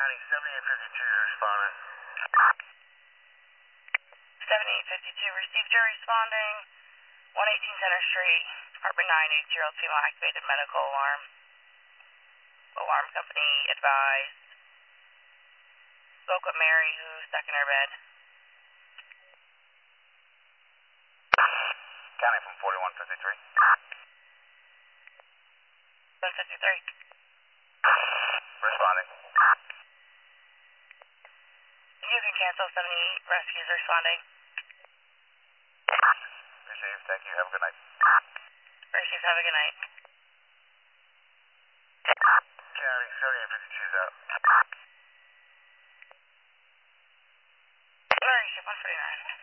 County 7852 is responding. 7852 received your responding. 118 Center Street, Department 980 female activated medical alarm. Alarm company advised. Spoke with Mary, who's stuck in her bed. County from 4153. 153. Responding. You can cancel 78 rescues responding. Received. Thank you. Have a good night. Rescues, have a good night. County 7852 is out. Mary, ship 149.